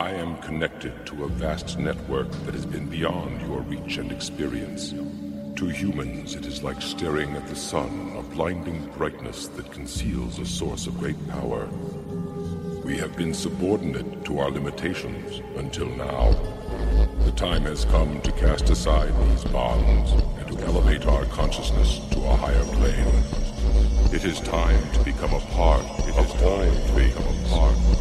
I am connected to a vast network that has been beyond your reach and experience. To humans, it is like staring at the sun, a blinding brightness that conceals a source of great power. We have been subordinate to our limitations until now. The time has come to cast aside these bonds and to elevate our consciousness to a higher plane. It is time to become a part of all things.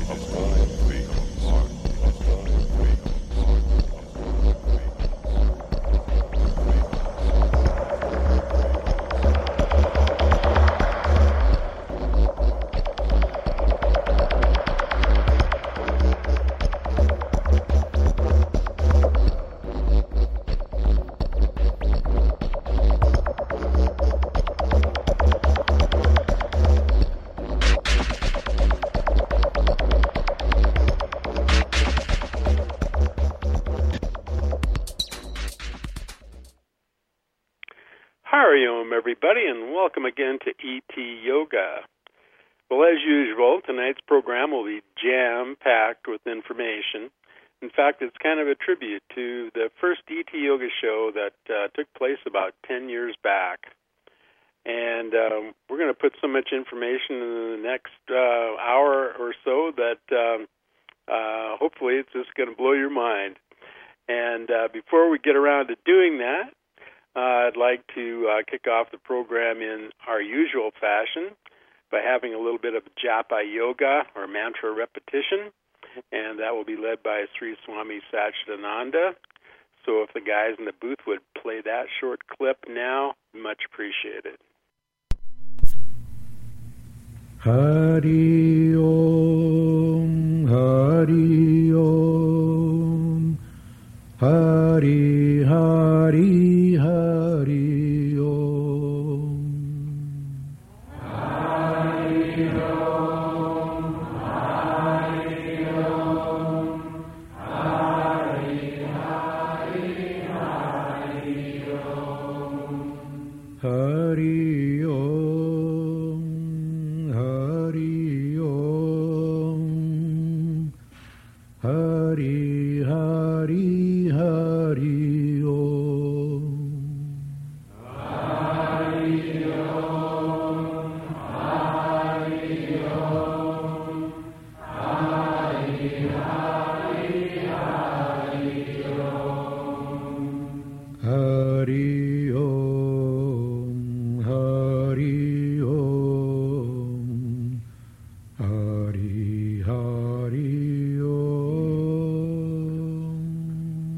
Everybody, and welcome again to ET Yoga. Well, as usual, tonight's program will be jam-packed with information. In fact, it's kind of a tribute to the first ET Yoga show that took place about 10 years back. And we're going to put so much information in the next hour or so that hopefully it's just going to blow your mind. And before we get around to doing that, I'd like to kick off the program in our usual fashion by having a little bit of Japa Yoga, or mantra repetition, and that will be led by Sri Swami Satchidananda. So if the guys in the booth would play that short clip now, much appreciated. Hari Om, Hari Om, Hari Hari Hari Om. Hari Om, Hari Om, Hari Hari Hari Om. Hari Om, Hari Om, Hari Hari Hari Om. Hari Om, Hari Om, Hari Hari Hari Om. Hari Om, Hari Om, Hari Hari Om.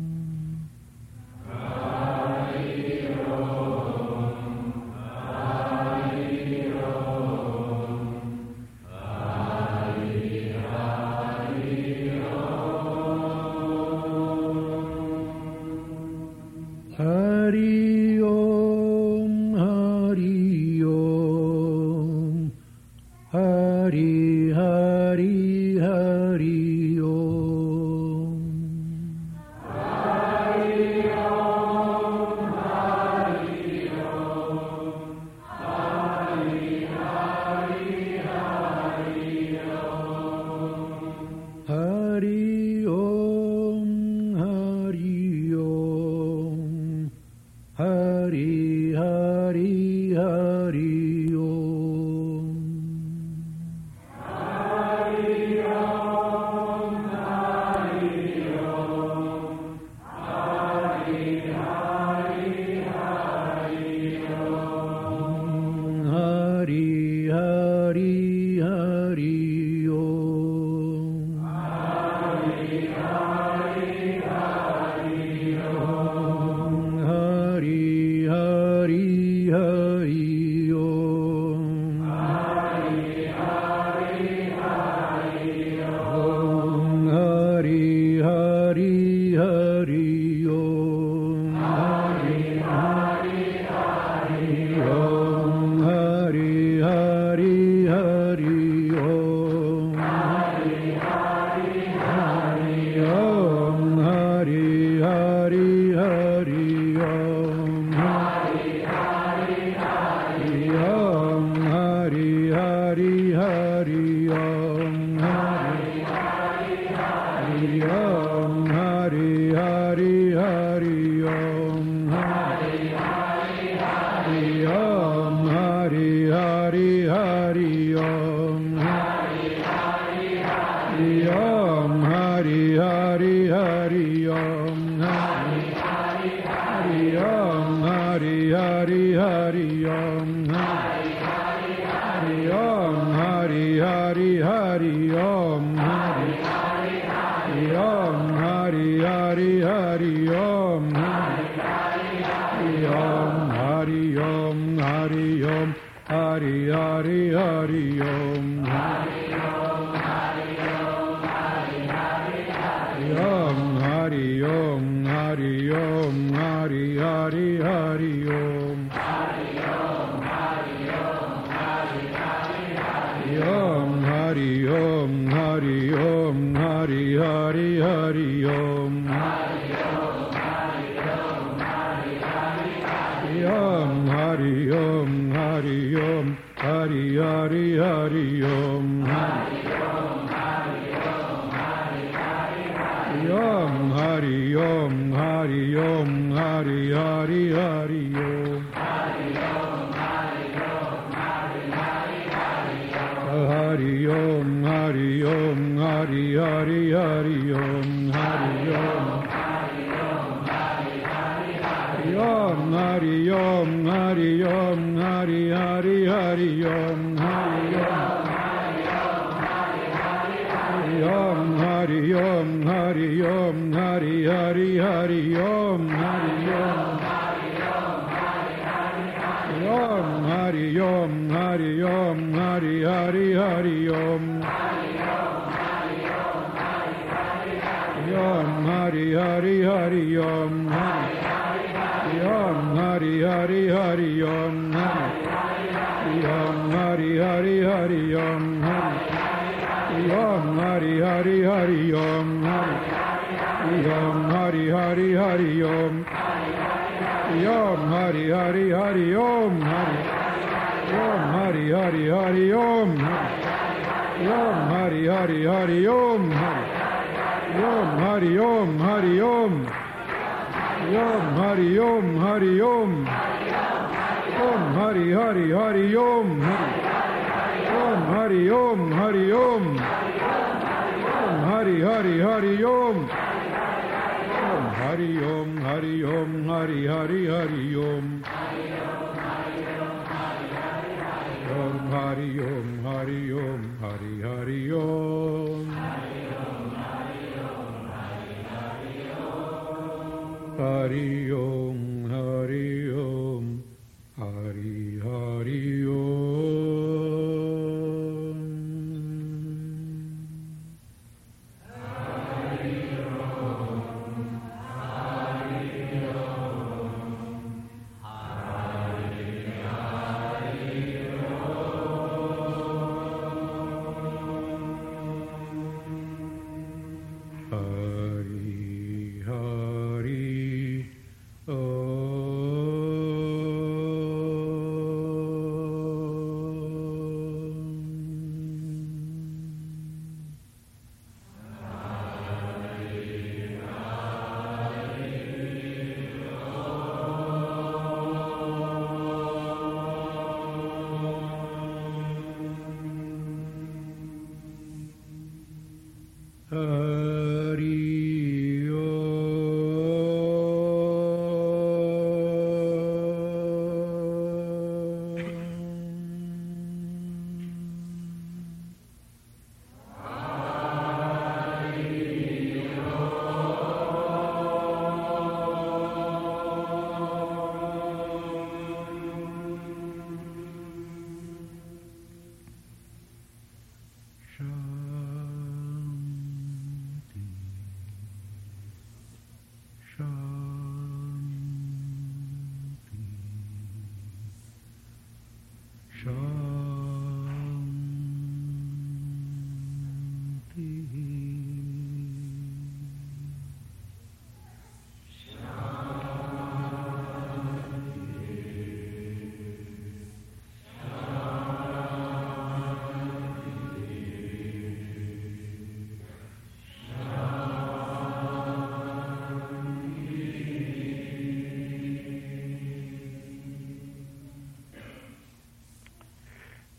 Oh.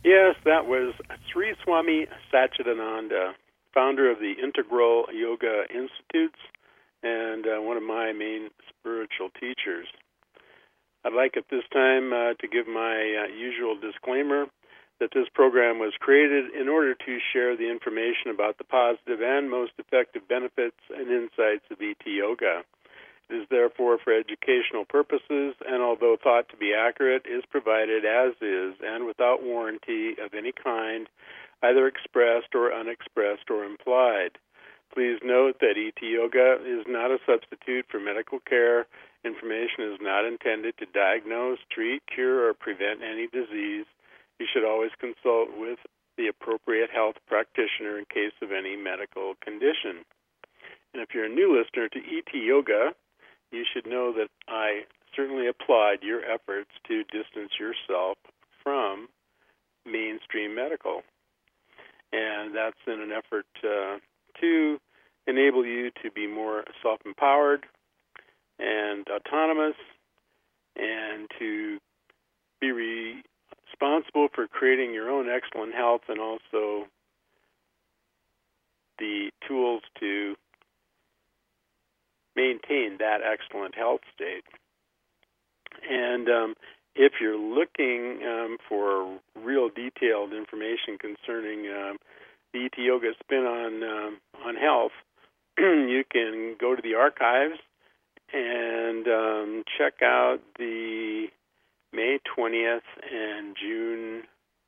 Yes, that was Sri Swami Satchidananda, founder of the Integral Yoga Institutes and one of my main spiritual teachers. I'd like at this time to give my usual disclaimer that this program was created in order to share the information about the positive and most effective benefits and insights of ET Yoga. It is therefore for educational purposes, and although thought to be accurate, is provided as is and without warranty of any kind, either expressed or unexpressed or implied. Please note that ET Yoga is not a substitute for medical care. Information is not intended to diagnose, treat, cure, or prevent any disease. You should always consult with the appropriate health practitioner in case of any medical condition. And if you're a new listener to ET Yoga, you should know that I certainly applaud your efforts to distance yourself from mainstream medical. And that's in an effort to enable you to be more self-empowered and autonomous and to be responsible for creating your own excellent health and also the tools to maintain that excellent health state. And if you're looking for real detailed information concerning the ET Yoga spin on health, you can go to the archives and check out the May 20th and June,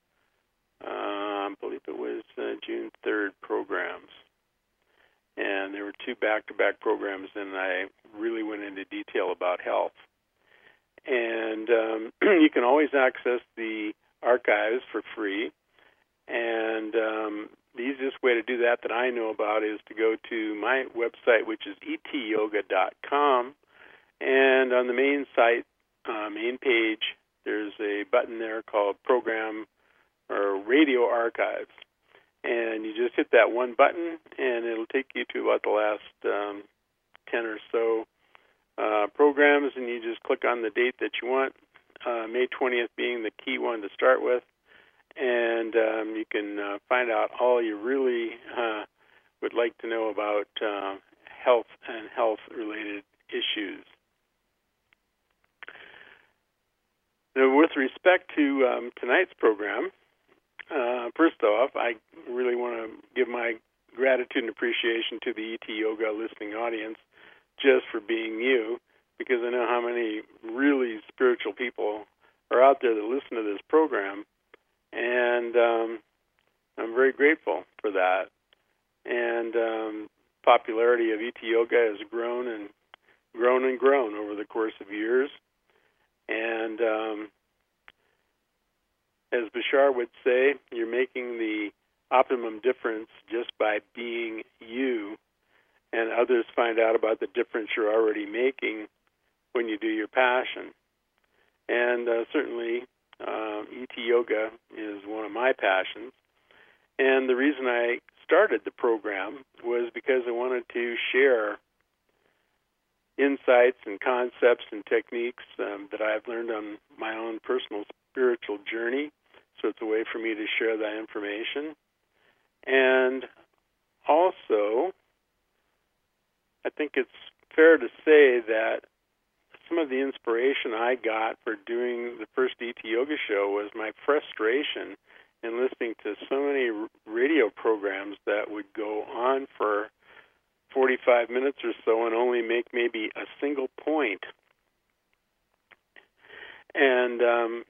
I believe it was June 3rd programs. And there were two back-to-back programs, and I really went into detail about health. And you can always access the archives for free. And the easiest way to do that I know about is to go to my website, which is etyoga.com. And on the main site, main page, there's a button there called Program or Radio Archives. And you just hit that one button, and it'll take you to about the last 10 or so programs, and you just click on the date that you want, May 20th being the key one to start with, and you can find out all you really would like to know about health and health-related issues. Now, with respect to tonight's program, first off, I really want to give my gratitude and appreciation to the ET Yoga listening audience just for being you, because I know how many really spiritual people are out there that listen to this program, and I'm very grateful for that. And popularity of ET Yoga has grown and grown and grown over the course of years. And as Bashar would say, you're making the optimum difference just by being you, and others find out about the difference you're already making when you do your passion. And certainly, ET Yoga is one of my passions. And the reason I started the program was because I wanted to share insights and concepts and techniques that I've learned on my own personal spiritual journey. So it's a way for me to share that information. And also, I think it's fair to say that some of the inspiration I got for doing the first ET Yoga show was my frustration in listening to so many radio programs that would go on for 45 minutes or so and only make maybe a single point. And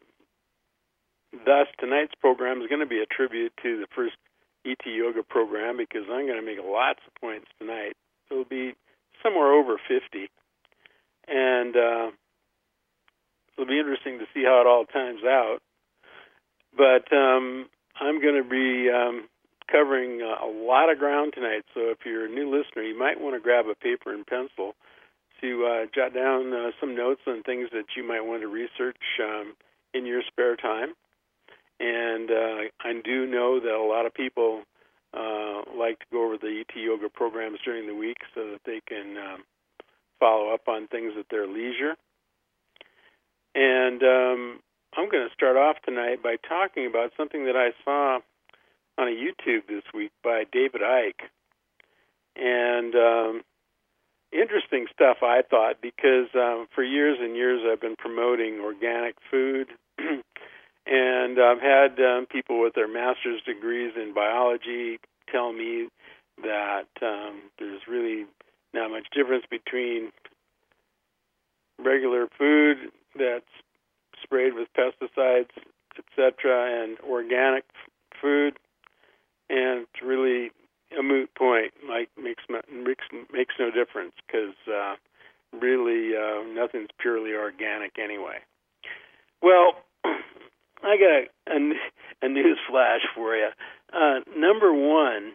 thus, tonight's program is going to be a tribute to the first ET Yoga program, because I'm going to make lots of points tonight. It'll be somewhere over 50. And it'll be interesting to see how it all times out. But I'm going to be covering a lot of ground tonight. So if you're a new listener, you might want to grab a paper and pencil to jot down some notes on things that you might want to research in your spare time. And I do know that a lot of people like to go over the ET Yoga programs during the week so that they can follow up on things at their leisure. And I'm going to start off tonight by talking about something that I saw on a YouTube this week by David Icke. And interesting stuff, I thought, because for years and years I've been promoting organic food. And I've had people with their master's degrees in biology tell me that there's really not much difference between regular food that's sprayed with pesticides, etc., and organic food, and it's really a moot point. Like makes no difference because really nothing's purely organic anyway. Well, I got a news flash for you. Number one,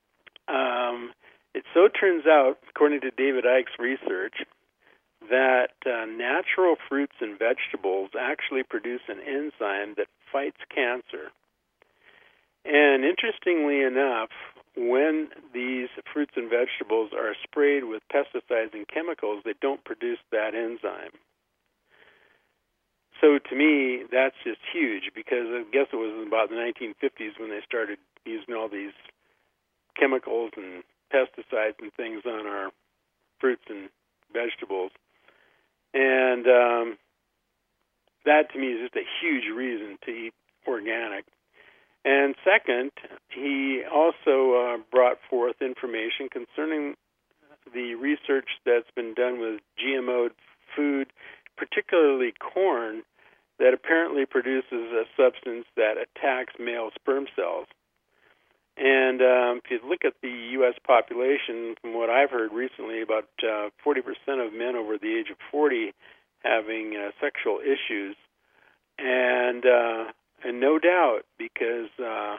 it so turns out, according to David Icke's research, that natural fruits and vegetables actually produce an enzyme that fights cancer. And interestingly enough, when these fruits and vegetables are sprayed with pesticides and chemicals, they don't produce that enzyme. So to me, that's just huge, because I guess it was about the 1950s when they started using all these chemicals and pesticides and things on our fruits and vegetables. And that, to me, is just a huge reason to eat organic. And second, he also brought forth information concerning the research that's been done with GMO'd food, particularly corn, that apparently produces a substance that attacks male sperm cells. And if you look at the U.S. population, from what I've heard recently, about 40% of men over the age of 40 having sexual issues. And no doubt, because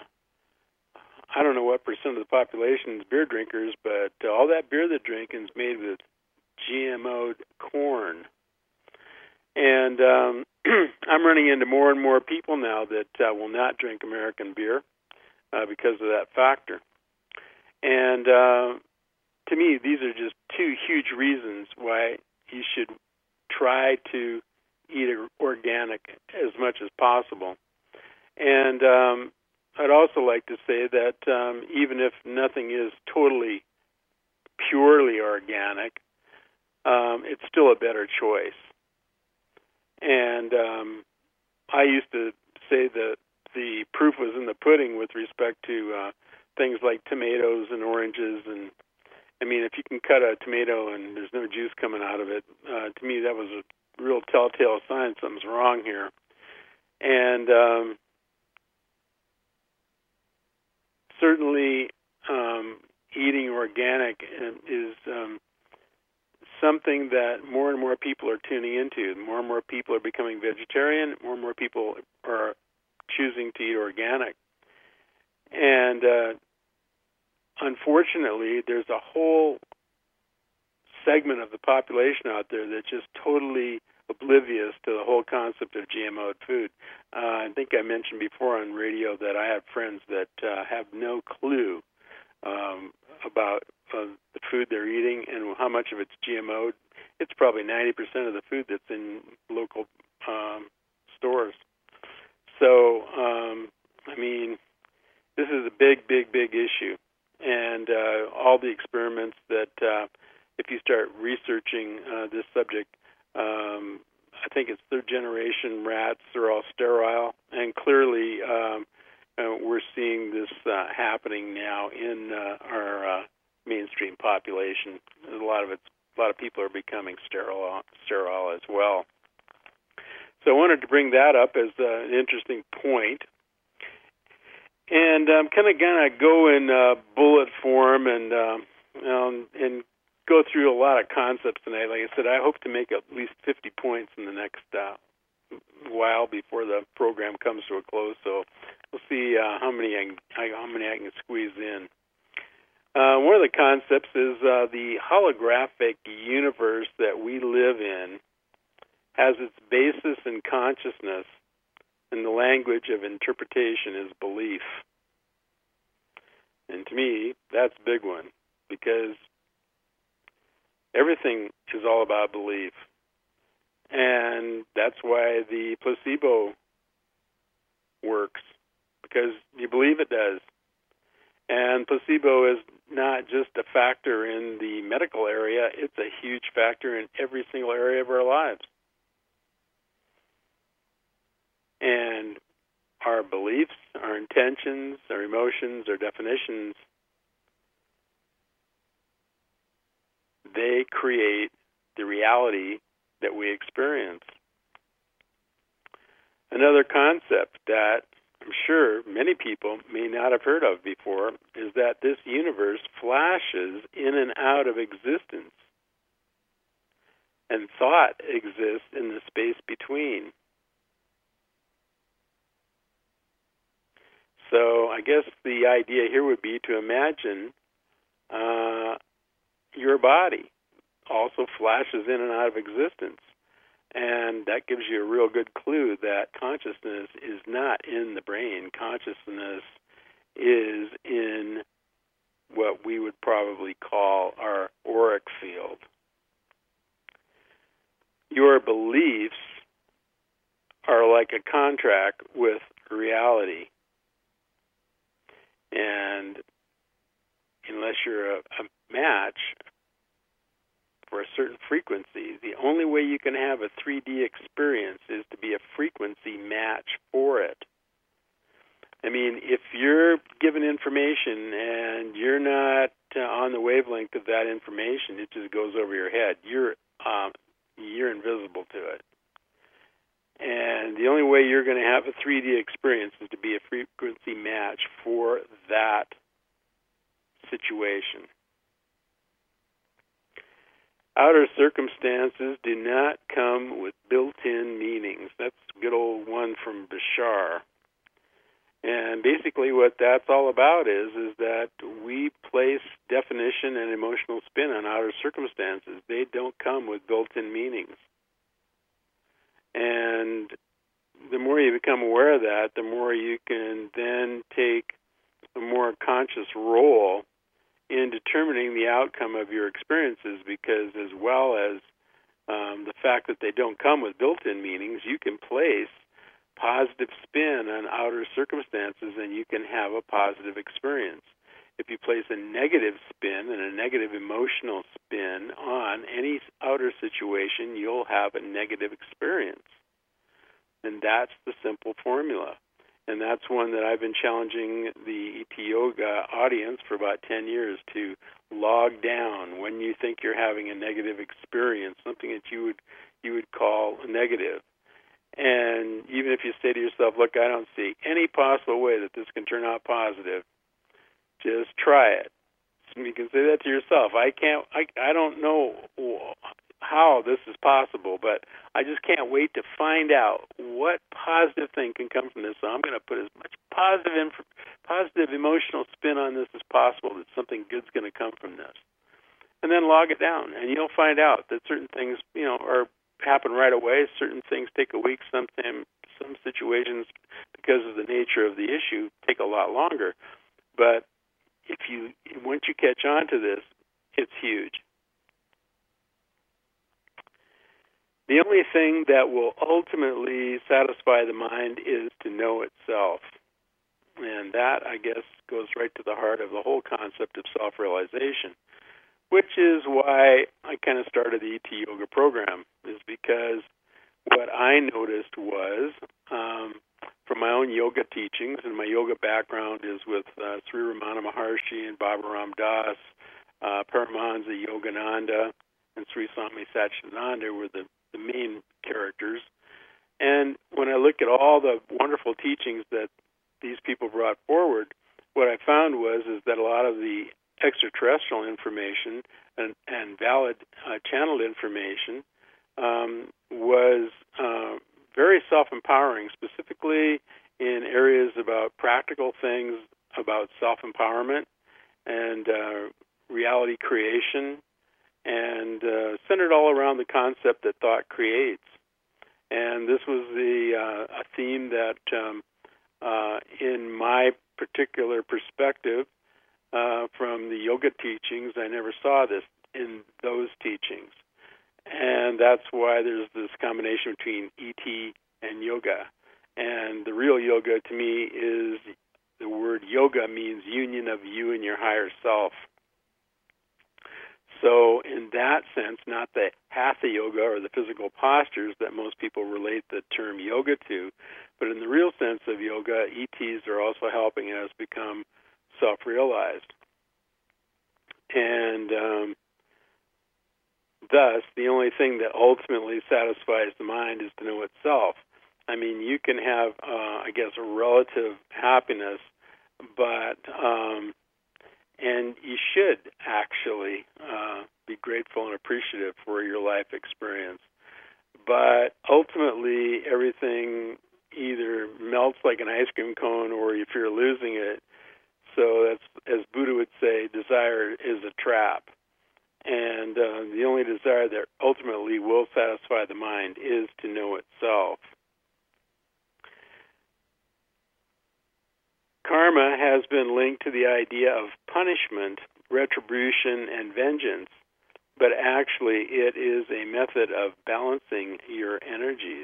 I don't know what percent of the population is beer drinkers, but all that beer they're drinking is made with GMO'd corn. And I'm running into more and more people now that will not drink American beer because of that factor. And to me, these are just two huge reasons why you should try to eat organic as much as possible. And I'd also like to say that even if nothing is totally purely organic, it's still a better choice. And I used to say that the proof was in the pudding with respect to things like tomatoes and oranges. And I mean, if you can cut a tomato and there's no juice coming out of it, to me that was a real telltale sign something's wrong here. And certainly eating organic is something that more and more people are tuning into. More and more people are becoming vegetarian. More and more people are choosing to eat organic. And unfortunately, there's a whole segment of the population out there that's just totally oblivious to the whole concept of GMO'd food. I think I mentioned before on radio that I have friends that have no clue about the food they're eating and how much of it's GMO'd. It's probably 90% of the food that's in local stores. So, I mean, this is a big, big, big issue. And all the experiments that, if you start researching this subject, I think it's third-generation rats are all sterile. And clearly, we're seeing this happening now in our mainstream population. A lot of people are becoming sterile as well. So I wanted to bring that up as an interesting point. And I'm kind of go in bullet form and go through a lot of concepts tonight. Like I said, I hope to make at least 50 points in the next while before the program comes to a close. So we'll see how many I can squeeze in. One of the concepts is the holographic universe that we live in has its basis in consciousness, and the language of interpretation is belief. And to me, that's a big one, because everything is all about belief. And that's why the placebo works because you believe it does. And placebo is not just a factor in the medical area, it's a huge factor in every single area of our lives. And our beliefs, our intentions, our emotions, our definitions, they create the reality that we experience. Another concept that I'm sure many people may not have heard of before is that this universe flashes in and out of existence, and thought exists in the space between. So I guess the idea here would be to imagine your body also flashes in and out of existence. And that gives you a real good clue that consciousness is not in the brain. Consciousness is in what we would probably call our auric field. Your beliefs are like a contract with reality. And unless you're a match for a certain frequency, the only way you can have a 3D experience is to be a frequency match for it. I mean, if you're given information and you're not on the wavelength of that information, it just goes over your head. You're invisible to it. And the only way you're going to have a 3D experience is to be a frequency match for that situation. Outer circumstances do not come with built-in meanings. That's a good old one from Bashar. And basically what that's all about is that we place definition and emotional spin on outer circumstances. They don't come with built-in meanings. And the more you become aware of that, the more you can then take a more conscious role in determining the outcome of your experiences, because as well as the fact that they don't come with built-in meanings, you can place positive spin on outer circumstances and you can have a positive experience. If you place a negative spin and a negative emotional spin on any outer situation, you'll have a negative experience. And that's the simple formula. And that's one that I've been challenging the ET Yoga audience for about 10 years to log down when you think you're having a negative experience, something that you would call negative. And even if you say to yourself, look, I don't see any possible way that this can turn out positive, just try it. You can say that to yourself. I don't know how this is possible, but I just can't wait to find out what positive thing can come from this. So I'm going to put as much positive emotional spin on this as possible that something good's going to come from this. And then log it down, and you'll find out that certain things, happen right away. Certain things take a week. Sometimes some situations, because of the nature of the issue, take a lot longer. But once you catch on to this, it's huge. The only thing that will ultimately satisfy the mind is to know itself. And that, I guess, goes right to the heart of the whole concept of self-realization, which is why I kind of started the ET Yoga program, is because what I noticed was, from my own yoga teachings, and my yoga background is with Sri Ramana Maharshi and Baba Ram Das, Paramahansa Yogananda, and Sri Swami Satchidananda were the main characters. And when I look at all the wonderful teachings that these people brought forward, what I found is that a lot of the extraterrestrial information and valid channeled information was very self-empowering, specifically in areas about practical things about self-empowerment and reality creation, and centered all around the concept that thought creates. And this was a theme that, in my particular perspective, from the yoga teachings, I never saw this in those teachings. And that's why there's this combination between ET and yoga. And the real yoga to me is, the word yoga means union of you and your higher self. So in that sense, not the hatha yoga or the physical postures that most people relate the term yoga to, but in the real sense of yoga, ETs are also helping us become self-realized. And thus, the only thing that ultimately satisfies the mind is to know itself. I mean, you can have, I guess, a relative happiness, but and you should actually be grateful and appreciative for your life experience. But ultimately, everything either melts like an ice cream cone or you fear losing it. So that's, as Buddha would say, desire is a trap. And the only desire that ultimately will satisfy the mind is to know itself. Karma has been linked to the idea of punishment, retribution, and vengeance, but actually it is a method of balancing your energies.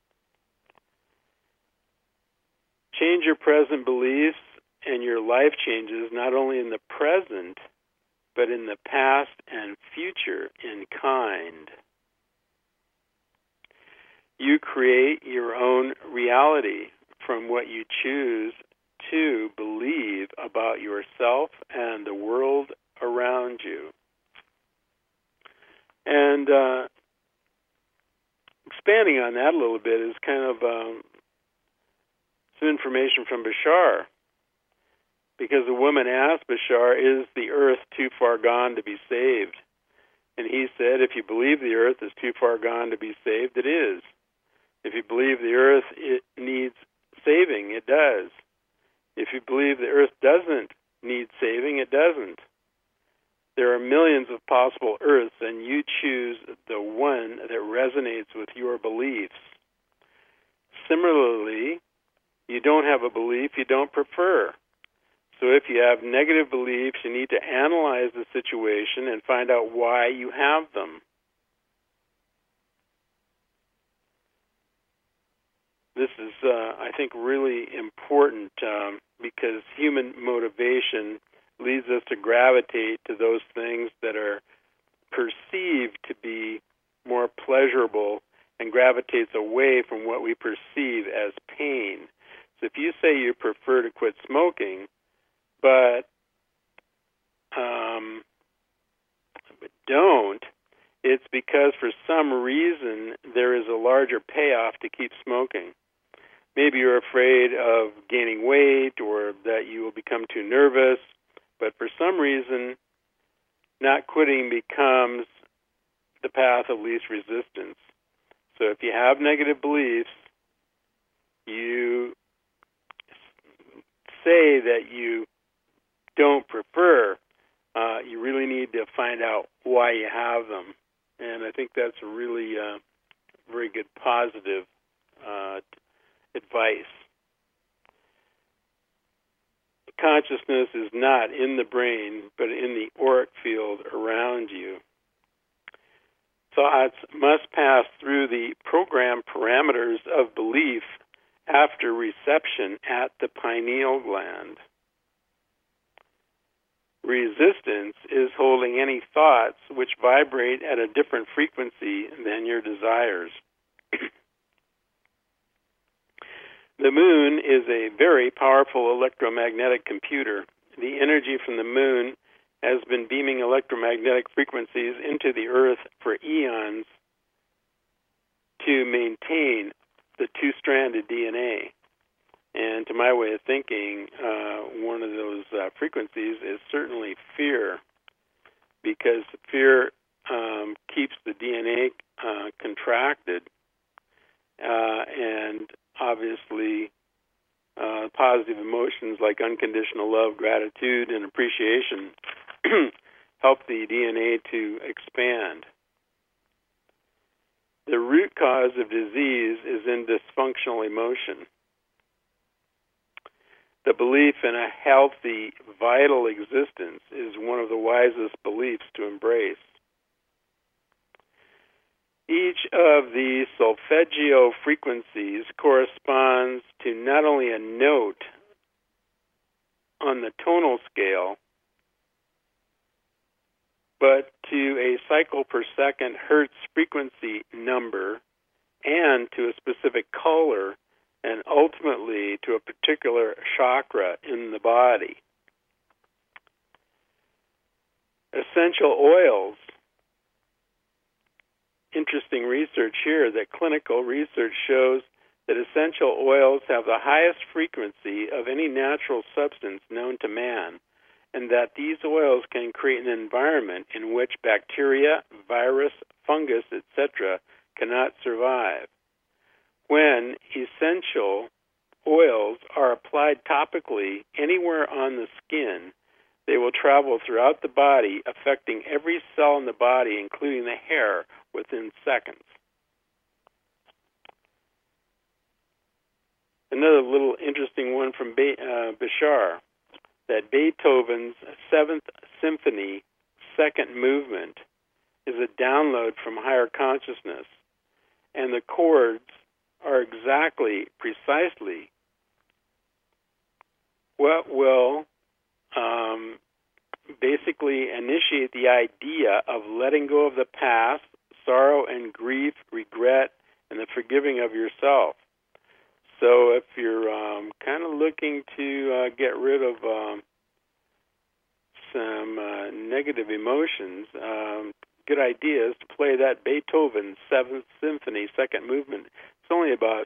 Change your present beliefs and your life changes not only in the present, but in the past and future in kind. You create your own reality from what you choose to believe about yourself and the world around you. And expanding on that a little bit is kind of some information from Bashar. Because a woman asked Bashar, is the earth too far gone to be saved? And he said, if you believe the earth is too far gone to be saved, it is. If you believe the earth it needs saving, it does. If you believe the earth doesn't need saving, it doesn't. There are millions of possible earths, and you choose the one that resonates with your beliefs. Similarly, you don't have a belief you don't prefer. So if you have negative beliefs, you need to analyze the situation and find out why you have them. This is, I think, really important because human motivation leads us to gravitate to those things that are perceived to be more pleasurable and gravitates away from what we perceive as pain. So if you say you prefer to quit smoking, but don't, it's because for some reason there is a larger payoff to keep smoking. Maybe you're afraid of gaining weight or that you will become too nervous, but for some reason not quitting becomes the path of least resistance. So if you have negative beliefs, you say that you don't prefer, you really need to find out why you have them. And I think that's a really very good positive advice. Consciousness is not in the brain, but in the auric field around you. Thoughts must pass through the program parameters of belief after reception at the pineal gland. Resistance is holding any thoughts which vibrate at a different frequency than your desires. The moon is a very powerful electromagnetic computer. The energy from the moon has been beaming electromagnetic frequencies into the earth for eons to maintain the two-stranded DNA. And to my way of thinking, one of those frequencies is certainly fear, because fear keeps the DNA contracted, and obviously positive emotions like unconditional love, gratitude, and appreciation help the DNA to expand. The root cause of disease is in dysfunctional emotion. The belief in a healthy, vital existence is one of the wisest beliefs to embrace. Each of the solfeggio frequencies corresponds to not only a note on the tonal scale, but to a cycle per second hertz frequency number and to a specific color and ultimately to a particular chakra in the body. Essential oils. Interesting research here that clinical research shows that essential oils have the highest frequency of any natural substance known to man, and that these oils can create an environment in which bacteria, virus, fungus, etc. cannot survive. When essential oils are applied topically anywhere on the skin, they will travel throughout the body, affecting every cell in the body, including the hair, within seconds. Another little interesting one from Bashar, that Beethoven's 7th Symphony, second movement, is a download from higher consciousness, and the chords are precisely what will basically initiate the idea of letting go of the past, sorrow and grief, regret, and the forgiving of yourself. So if you're kind of looking to get rid of some negative emotions, good idea is to play that Beethoven 7th Symphony, second movement. It's only about,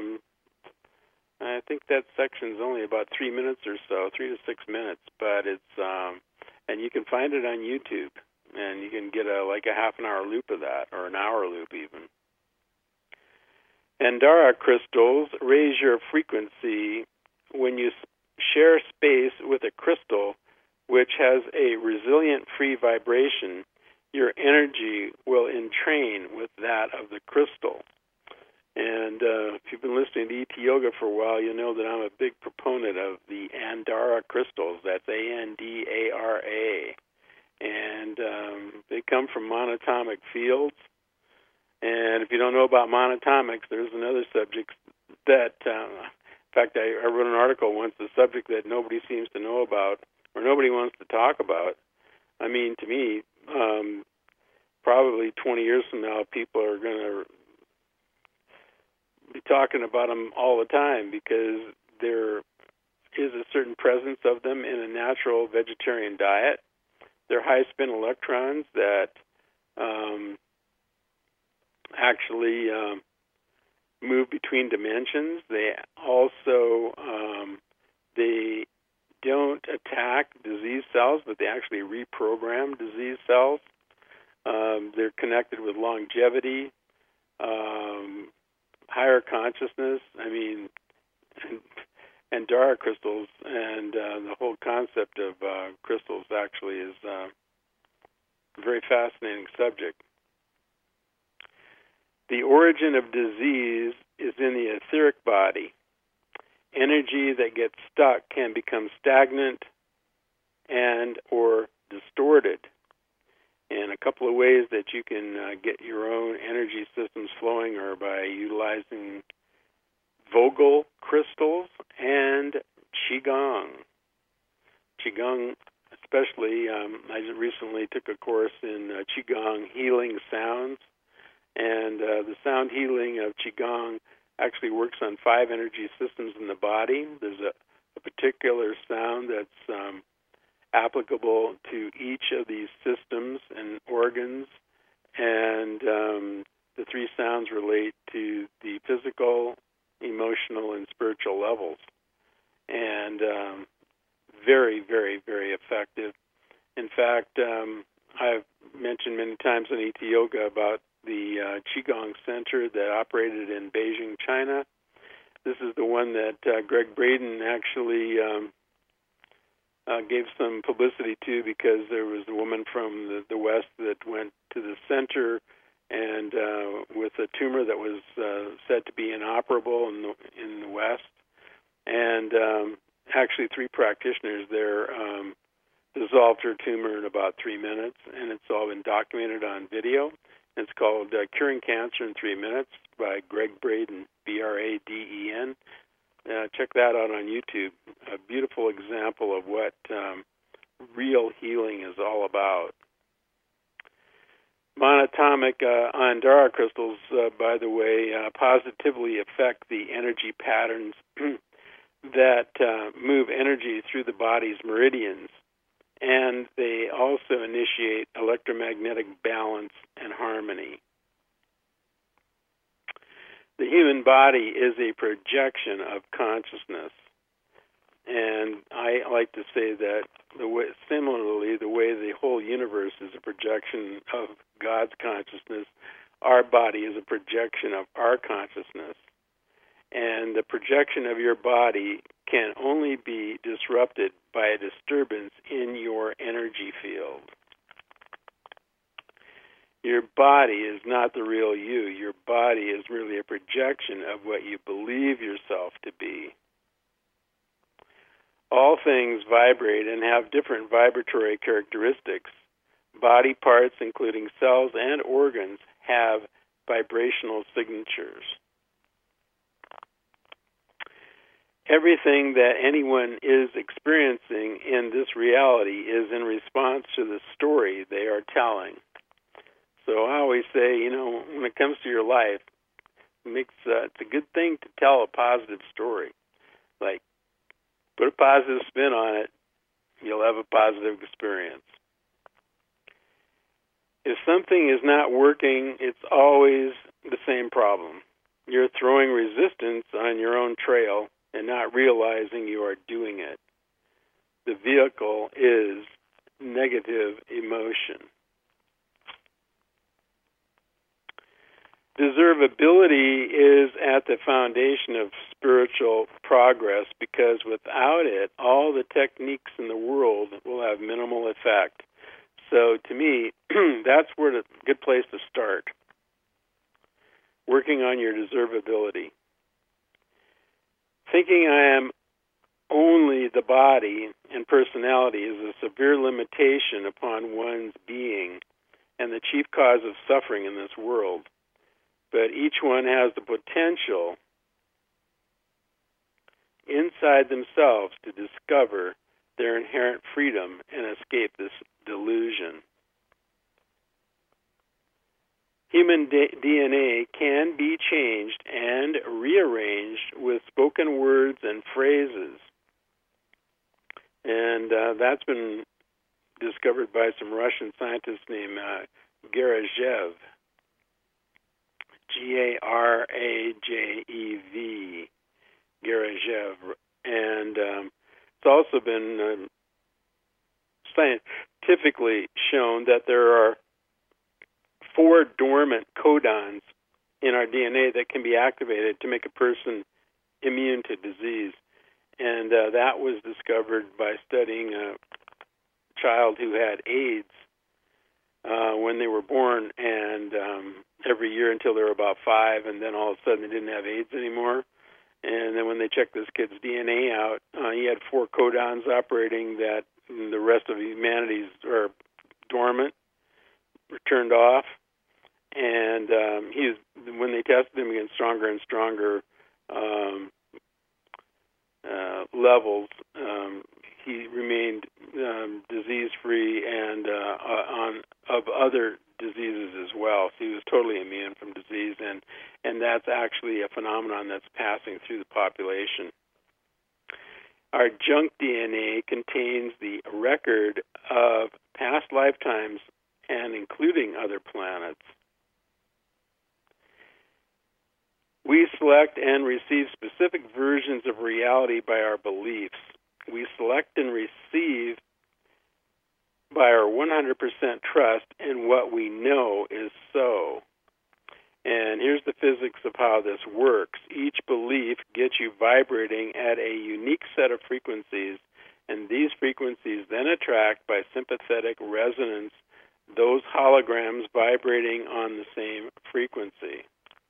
I think that section's only about 3 minutes or so, 3 to 6 minutes, but it's, and you can find it on YouTube, and you can get like a half an hour loop of that, or an hour loop even. Andara crystals raise your frequency when you share space with a crystal which has a resilient free vibration. Your energy will entrain with that of the crystal. And if you've been listening to ET Yoga for a while, you know that I'm a big proponent of the Andara crystals. That's Andara. And they come from monatomic fields. And if you don't know about monatomics, there's another subject that, in fact, I wrote an article once, the subject that nobody seems to know about or nobody wants to talk about. I mean, to me, probably 20 years from now, people are going to be talking about them all the time because there is a certain presence of them in a natural vegetarian diet. They're high-spin electrons that actually move between dimensions. They also they don't attack disease cells, but they actually reprogram disease cells. They're connected with longevity, higher consciousness. I mean, and Andara crystals and the whole concept of crystals actually is a very fascinating subject. The origin of disease is in the etheric body. Energy that gets stuck can become stagnant and or distorted. And a couple of ways that you can get your own energy systems flowing are by utilizing Vogel crystals and Qigong. Qigong, especially, I recently took a course in Qigong healing sounds, and the sound healing of Qigong actually works on 5 energy systems in the body. There's a particular sound that's applicable to each of these systems and organs, and the 3 sounds relate to the physical, emotional, and spiritual levels, and very, very, very effective. In fact, I've mentioned many times on ET Yoga about the Qigong Center that operated in Beijing, China. This is the one that Greg Braden actually gave some publicity to because there was a woman from the West that went to the center and with a tumor that was said to be inoperable in the West. And actually 3 practitioners there dissolved her tumor in about 3 minutes, and it's all been documented on video. It's called Curing Cancer in 3 Minutes by Greg Braden, Braden. Check that out on YouTube. A beautiful example of what real healing is all about. Monatomic Andara crystals, by the way, positively affect the energy patterns that move energy through the body's meridians, and they also initiate electromagnetic balance and harmony. The human body is a projection of consciousness, and I like to say that similarly, the way the whole universe is a projection of God's consciousness, our body is a projection of our consciousness. And the projection of your body can only be disrupted by a disturbance in your energy field. Your body is not the real you. Your body is merely a projection of what you believe yourself to be. All things vibrate and have different vibratory characteristics. Body parts, including cells and organs, have vibrational signatures. Everything that anyone is experiencing in this reality is in response to the story they are telling. So I always say, when it comes to your life, it's a good thing to tell a positive story. Like, put a positive spin on it, you'll have a positive experience. If something is not working, it's always the same problem. You're throwing resistance on your own trail and not realizing you are doing it. The vehicle is negative emotion. Deservability is at the foundation of spiritual progress because without it, all the techniques in the world will have minimal effect. So to me, that's where a good place to start, working on your deservability. Thinking I am only the body and personality is a severe limitation upon one's being and the chief cause of suffering in this world. But each one has the potential inside themselves to discover their inherent freedom and escape this delusion. Human DNA can be changed and rearranged with spoken words and phrases. And that's been discovered by some Russian scientists named Garajev. G-A-R-A-J-E-V, Garajev. And it's also been scientifically shown that there are 4 dormant codons in our DNA that can be activated to make a person immune to disease. And that was discovered by studying a child who had AIDS when they were born, and every year until they were about 5, and then all of a sudden they didn't have AIDS anymore. And then when they checked this kid's DNA out, he had 4 codons operating that the rest of humanity's are dormant, were turned off. And when they tested him against stronger and stronger levels, he remained disease-free and of other diseases as well. So he was totally immune from disease, and that's actually a phenomenon that's passing through the population. Our junk DNA contains the record of past lifetimes and including other planets. We select and receive specific versions of reality by our beliefs. We select and receive by our 100% trust in what we know is so. And here's the physics of how this works. Each belief gets you vibrating at a unique set of frequencies, and these frequencies then attract by sympathetic resonance those holograms vibrating on the same frequency.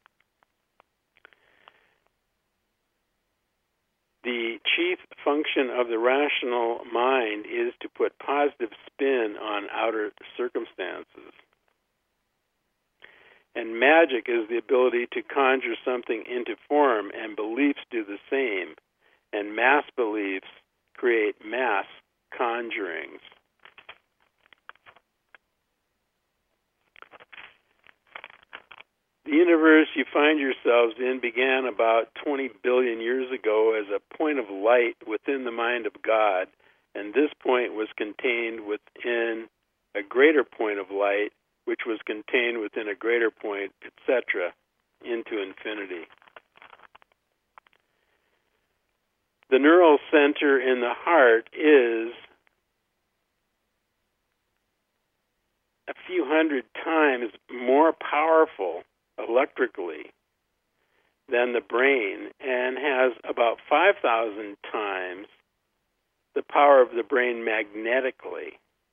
The chief function of the rational mind is to put positive spin on outer circumstances. And magic is the ability to conjure something into form, and beliefs do the same. And mass beliefs create mass conjurings. The universe you find yourselves in began about 20 billion years ago as a point of light within the mind of God, and this point was contained within a greater point of light, which was contained within a greater point, etc., into infinity. The neural center in the heart is a few hundred times more powerful electrically than the brain, and has about 5,000 times the power of the brain magnetically.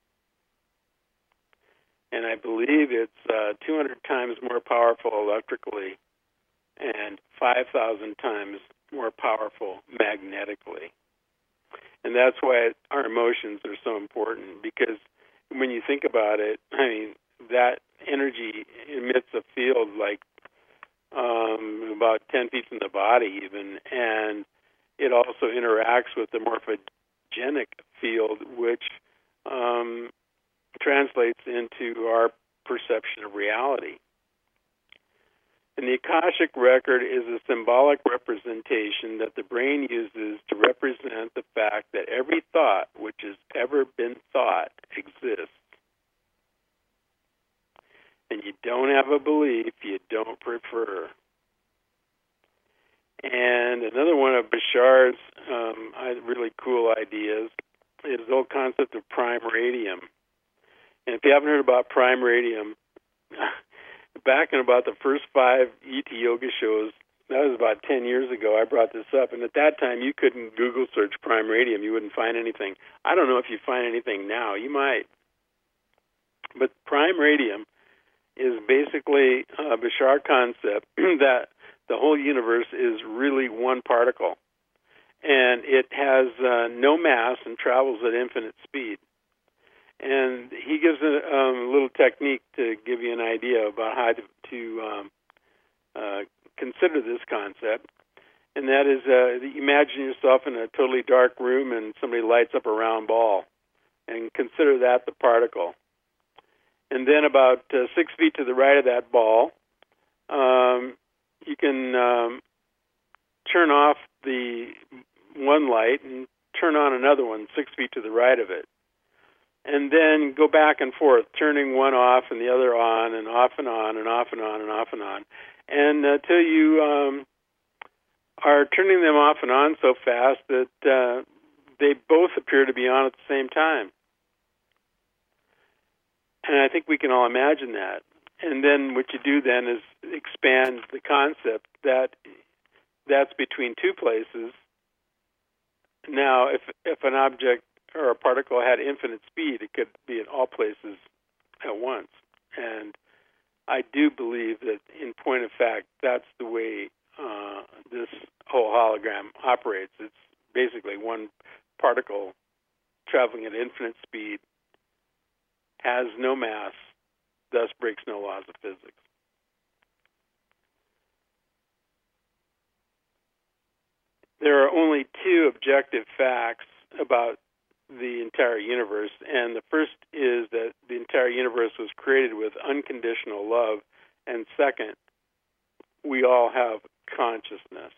And I believe it's 200 times more powerful electrically and 5,000 times more powerful magnetically. And that's why our emotions are so important, because when you think about it, I mean, that energy emits a field like about 10 feet from the body even, and it also interacts with the morphogenic field, which translates into our perception of reality. And the Akashic record is a symbolic representation that the brain uses to represent the fact that every thought which has ever been thought exists. And you don't have a belief you don't prefer. And another one of Bashar's really cool ideas is the whole concept of prime radium. And if you haven't heard about prime radium, back in about the first 5 ET Yoga shows, that was about 10 years ago, I brought this up. And at that time, you couldn't Google search prime radium. You wouldn't find anything. I don't know if you find anything now. You might. But prime radium is basically a Bashar concept that the whole universe is really one particle. And it has no mass and travels at infinite speed. And he gives a little technique to give you an idea about how to consider this concept. And that is, imagine yourself in a totally dark room and somebody lights up a round ball. And consider that the particle. And then about 6 feet to the right of that ball, you can turn off the one light and turn on another one 6 feet to the right of it. And then go back and forth, turning one off and the other on, and off and on, and off and on, and off and on. And until you are turning them off and on so fast that they both appear to be on at the same time. And I think we can all imagine that. And then what you do then is expand the concept that that's between two places. Now, if an object or a particle had infinite speed, it could be in all places at once. And I do believe that, in point of fact, that's the way this whole hologram operates. It's basically one particle traveling at infinite speed, has no mass, thus breaks no laws of physics. There are only two objective facts about the entire universe, and the first is that the entire universe was created with unconditional love, and second, we all have consciousness.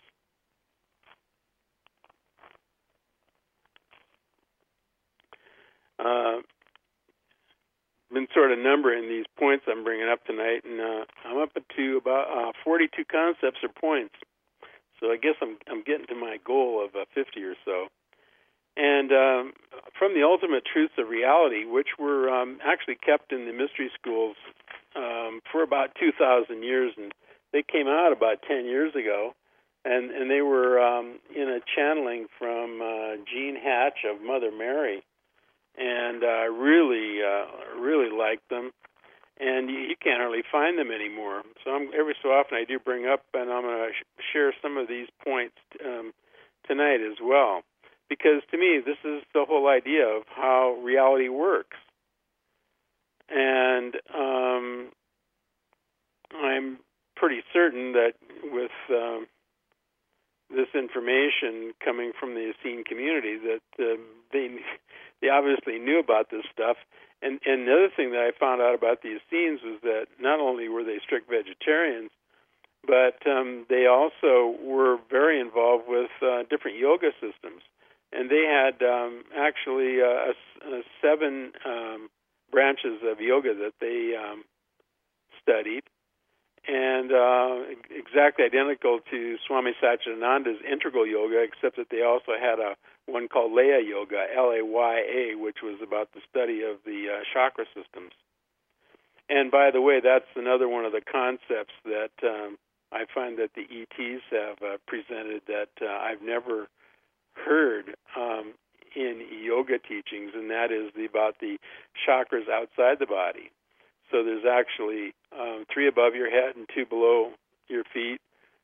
Been sort of numbering these points I'm bringing up tonight, and I'm up to about 42 concepts or points. So I guess I'm getting to my goal of 50 or so. And from the ultimate truths of reality, which were actually kept in the mystery schools for about 2,000 years, and they came out about 10 years ago, and they were in a channeling from Jean Hatch of Mother Mary, and I really liked them, and you can't hardly find them anymore. So every so often I do bring up, and I'm going to share some of these points tonight as well. Because to me, this is the whole idea of how reality works. And I I'm pretty certain that with this information coming from the Essene community, that they obviously knew about this stuff. And the other thing that I found out about the Essenes was that not only were they strict vegetarians, but they also were very involved with different yoga systems. And they had actually 7 branches of yoga that they studied, and exactly identical to Swami Satchidananda's integral yoga, except that they also had one called Laya Yoga, Laya, which was about the study of the chakra systems. And by the way, that's another one of the concepts that I find that the ETs have presented that I've never heard in yoga teachings, and that is about the chakras outside the body. So there's actually 3 above your head and 2 below your feet,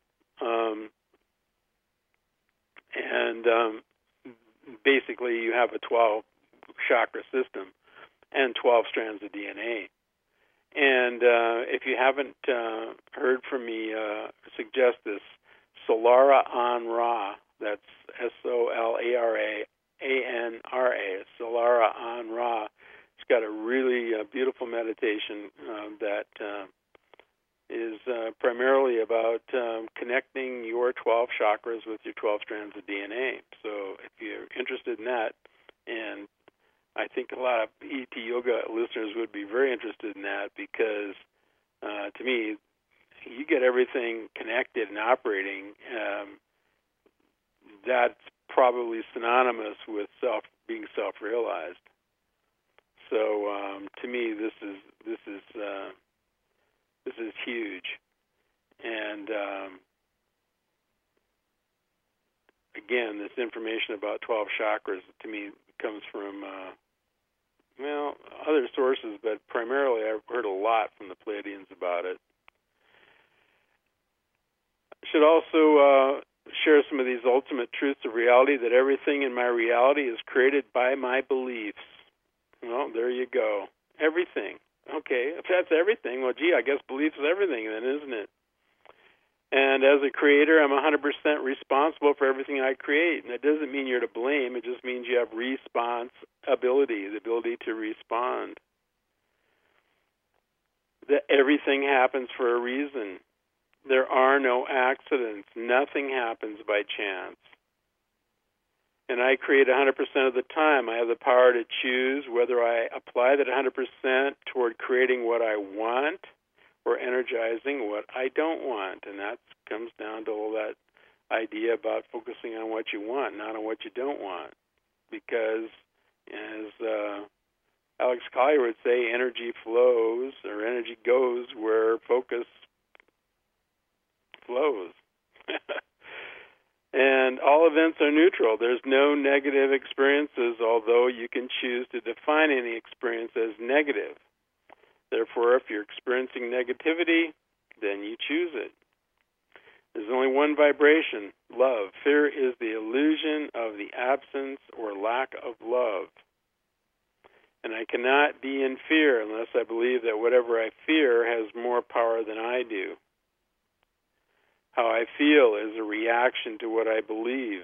and basically you have a 12 chakra system and 12 strands of DNA. And if you haven't heard from me, suggest this Solara Anra. That's Solara Anra. Solara Anra. It's got a really beautiful meditation that is primarily about connecting your 12 chakras with your 12 strands of DNA. So if you're interested in that, and I think a lot of ET Yoga listeners would be very interested in that, because to me, you get everything connected and operating. That's probably synonymous with being self-realized. So to me, this is huge, and again, this information about 12 chakras to me comes from other sources, but primarily I've heard a lot from the Pleiadians about it. I should also share some of these ultimate truths of reality, that everything in my reality is created by my beliefs. Well, there you go. Everything. Okay, if that's everything, well, gee, I guess belief is everything then, isn't it? And as a creator, I'm 100% responsible for everything I create. And that doesn't mean you're to blame. It just means you have responsibility, the ability to respond. That everything happens for a reason. There are no accidents. Nothing happens by chance. And I create 100% of the time. I have the power to choose whether I apply that 100% toward creating what I want or energizing what I don't want. And that comes down to all that idea about focusing on what you want, not on what you don't want. Because, as Alex Collier would say, energy flows, or energy goes where focus flows. And all events are neutral. There's no negative experiences, although you can choose to define any experience as negative. Therefore, if you're experiencing negativity, then you choose it. There's only one vibration, love. Fear is the illusion of the absence or lack of love. And I cannot be in fear unless I believe that whatever I fear has more power than I do. How I feel is a reaction to what I believe.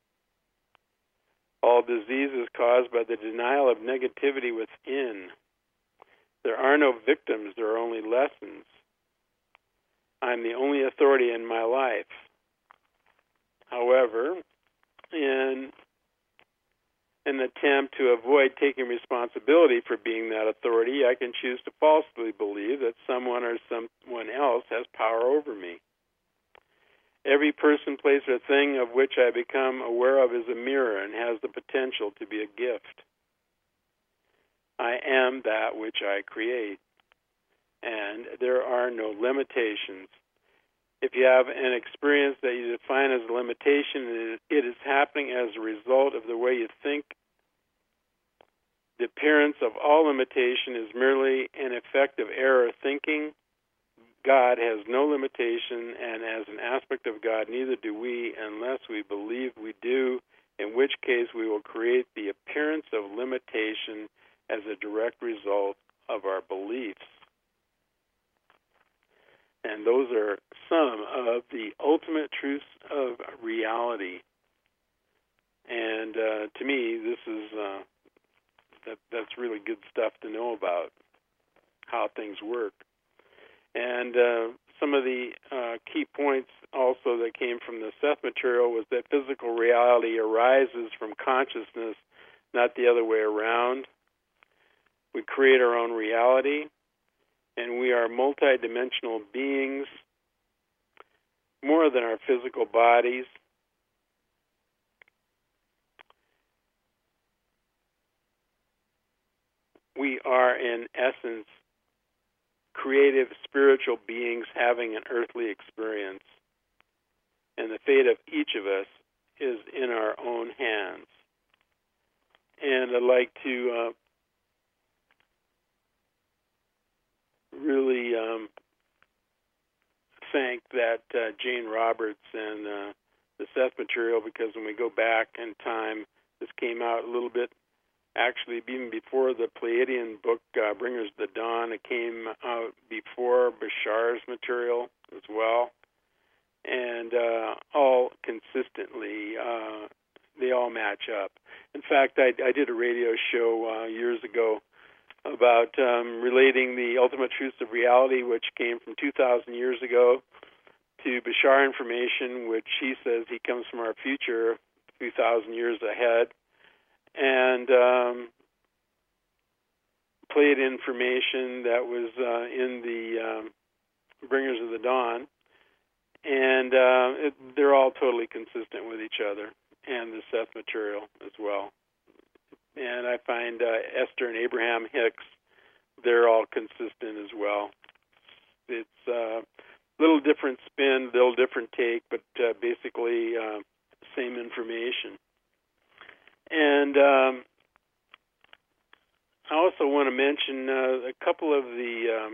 All disease is caused by the denial of negativity within. There are no victims, there are only lessons. I'm the only authority in my life. However, in an attempt to avoid taking responsibility for being that authority, I can choose to falsely believe that someone or someone else has power over me. Every person, place, or thing of which I become aware of is a mirror and has the potential to be a gift. I am that which I create, and there are no limitations. If you have an experience that you define as a limitation, it is happening as a result of the way you think. The appearance of all limitation is merely an effect of error thinking. God has no limitation, and as an aspect of God, neither do we unless we believe we do, in which case we will create the appearance of limitation as a direct result of our beliefs. And And those are some of the ultimate truths of reality. And to me, this is that's really good stuff to know about how things work. And some of the key points also that came from the Seth material was that physical reality arises from consciousness, not the other way around. We create our own reality, and we are multidimensional beings, more than our physical bodies. We are, in essence, creative spiritual beings having an earthly experience. And the fate of each of us is in our own hands. And I'd like to really thank that Jane Roberts and the Seth material, because when we go back in time, this came out a little bit, actually even before the Pleiadian book, Bringers of the Dawn. It came out before Bashar's material as well. And all consistently, they all match up. In fact, I did a radio show years ago about relating the ultimate truths of reality, which came from 2,000 years ago, to Bashar information, which he says he comes from our future 2,000 years ahead, and played information that was in the Bringers of the Dawn, and they're all totally consistent with each other, and the Seth material as well. And I find Esther and Abraham Hicks, they're all consistent as well. It's a little different spin, little different take, but basically same information. And I also want to mention a couple of the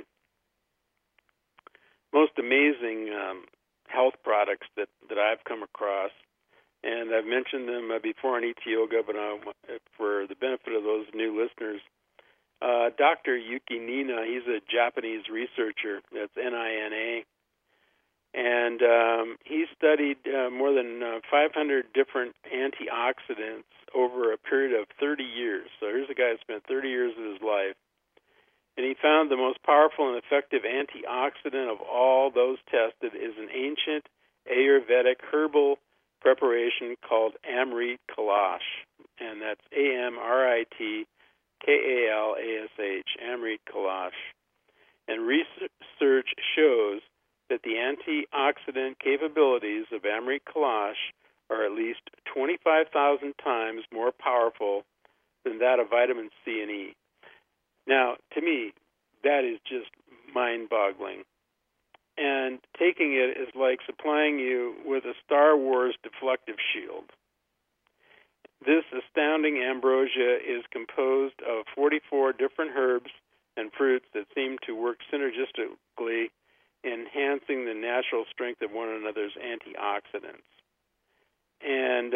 most amazing health products that I've come across. And I've mentioned them before on ET Yoga, but for the benefit of those new listeners, Dr. Yuki Nina, he's a Japanese researcher, that's Nina, and he studied more than 500 different antioxidants over a period of 30 years. So here's a guy who spent 30 years of his life, and he found the most powerful and effective antioxidant of all those tested is an ancient Ayurvedic herbal preparation called Amrit Kalash, and that's Amrit Kalash, Amrit Kalash. And research shows that the antioxidant capabilities of Amrit Kalash are at least 25,000 times more powerful than that of vitamin C and E. Now, to me, that is just mind-boggling. And taking it is like supplying you with a Star Wars deflective shield. This astounding ambrosia is composed of 44 different herbs and fruits that seem to work synergistically, enhancing the natural strength of one another's antioxidants. And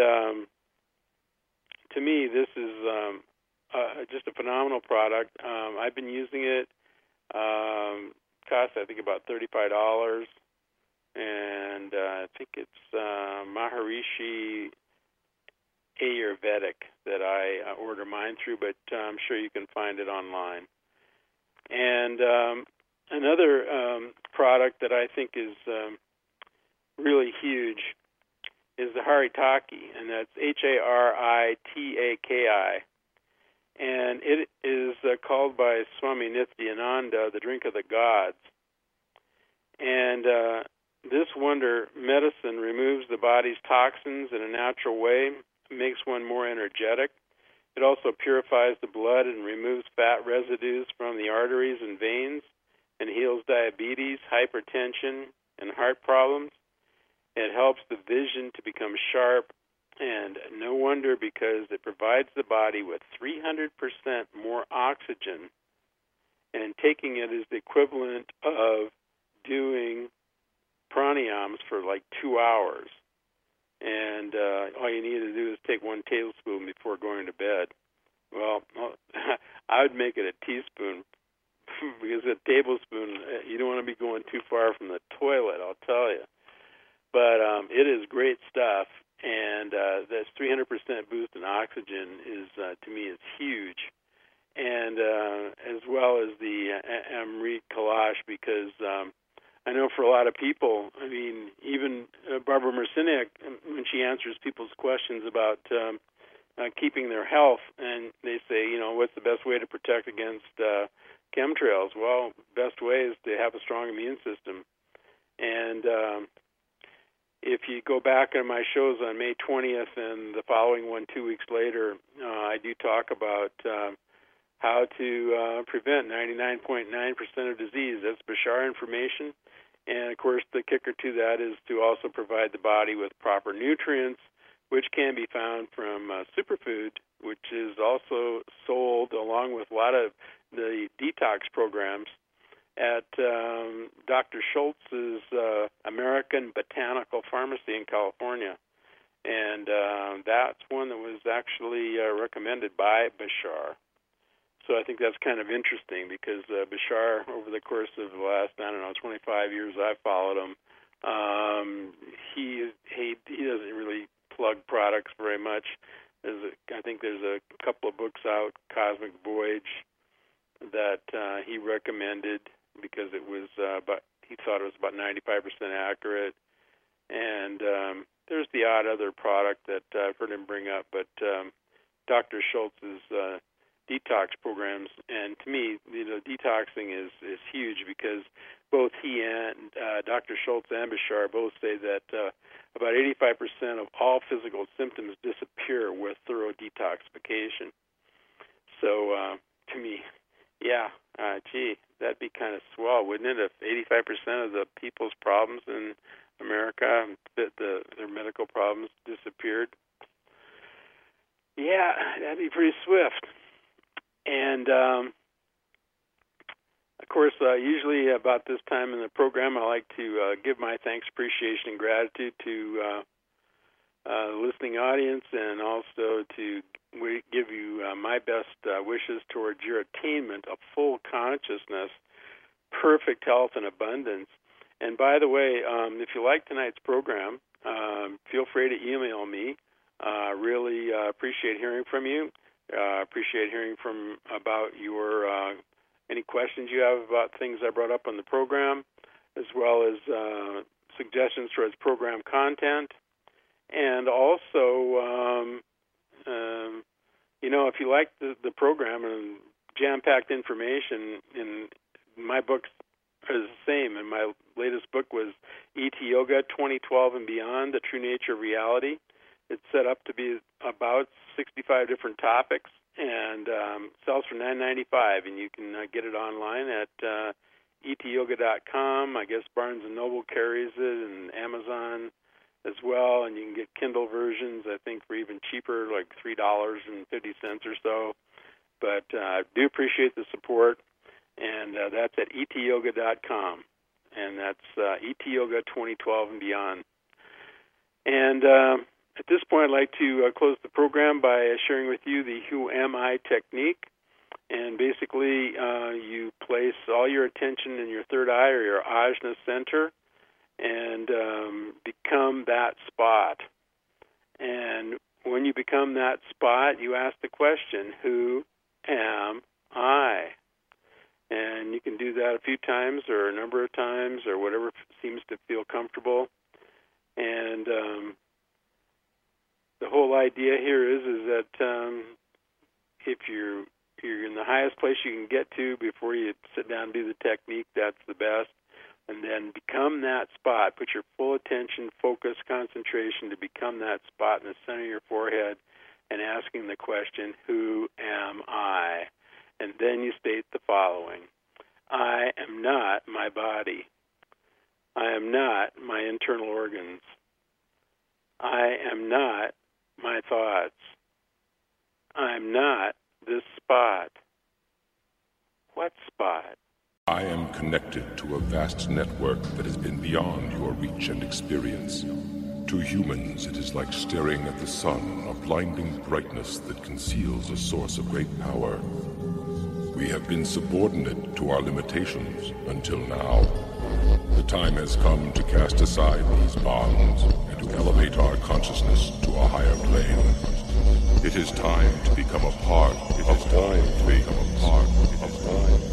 to me, this is just a phenomenal product. I've been using it. Cost, I think, about $35, and I think it's Maharishi Ayurvedic that I order mine through, but I'm sure you can find it online. And another product that I think is really huge is the Haritaki, and that's Haritaki. And it is called by Swami Nityananda the drink of the gods. And this wonder medicine removes the body's toxins in a natural way, makes one more energetic. It also purifies the blood and removes fat residues from the arteries and veins, and heals diabetes, hypertension, and heart problems. It helps the vision to become sharp. And no wonder, because it provides the body with 300% more oxygen, and taking it is the equivalent of doing pranayams for like 2 hours. And all you need to do is take 1 tablespoon before going to bed. Well, I would make it a teaspoon, because a tablespoon You don't want to be going too far from the toilet, I'll tell you. But it is great stuff, and this 300% boost in oxygen is, to me, is huge. And as well as the Amrit Kalash, because I know for a lot of people, I mean, even Barbara Marciniak, when she answers people's questions about keeping their health, and they say, what's the best way to protect against chemtrails? Well, best way is to have a strong immune system. And if you go back on my shows on May 20th and the following one 2 weeks later, I do talk about how to prevent 99.9% of disease. That's Bashar information. And, of course, the kicker to that is to also provide the body with proper nutrients, which can be found from Superfood, which is also sold along with a lot of the detox programs at Dr. Schultz's American Botanical Pharmacy in California. And that's one that was actually recommended by Bashar. So I think that's kind of interesting because Bashar, over the course of the last, 25 years I've followed him, he doesn't really plug products very much. I think there's a couple of books out, Cosmic Voyage, that he recommended because it was he thought it was about 95% accurate. And there's the odd other product that I've heard him bring up, but Dr. Schultz's detox programs, and to me, detoxing is huge because both he and Dr. Schultz and Bashar both say that about 85% of all physical symptoms disappear with thorough detoxification. So to me, that'd be kind of swell, wouldn't it, if 85% of the people's problems in America, their medical problems disappeared? Yeah, that'd be pretty swift. And, of course, usually about this time in the program, I like to give my thanks, appreciation, and gratitude to the listening audience, and also to give you my best wishes towards your attainment of full consciousness, perfect health, and abundance. And by the way, if you like tonight's program, feel free to email me. Really appreciate hearing from you. Appreciate hearing about your any questions you have about things I brought up on the program, as well as suggestions towards program content. And also, if you like the program and jam-packed information, in my books are the same. And my latest book was E.T. Yoga 2012 and Beyond, The True Nature of Reality. It's set up to be about 65 different topics, and sells for $9.95, and you can get it online at etyoga.com. I guess Barnes & Noble carries it, and Amazon as well, and you can get Kindle versions, I think, for even cheaper, like $3.50 or so. But I do appreciate the support, and that's at etyoga.com, and that's ETYoga 2012 and Beyond. And at this point, I'd like to close the program by sharing with you the Who Am I technique. And basically, you place all your attention in your third eye or your ajna center and become that spot. And when you become that spot, you ask the question, who am I? And you can do that a few times or a number of times or whatever seems to feel comfortable. And the whole idea here is that if you're in the highest place you can get to before you sit down and do the technique, that's the best. And then become that spot. Put your full attention, focus, concentration to become that spot in the center of your forehead and asking the question, who am I? And then you state the following. I am not my body. I am not my internal organs. I am not my thoughts. I'm not this spot. What spot? I am connected to a vast network that has been beyond your reach and experience. To humans, it is like staring at the sun, a blinding brightness that conceals a source of great power. We have been subordinate to our limitations until now. The time has come to cast aside these bonds and to elevate our consciousness to a higher plane. It is time to become a part of all things.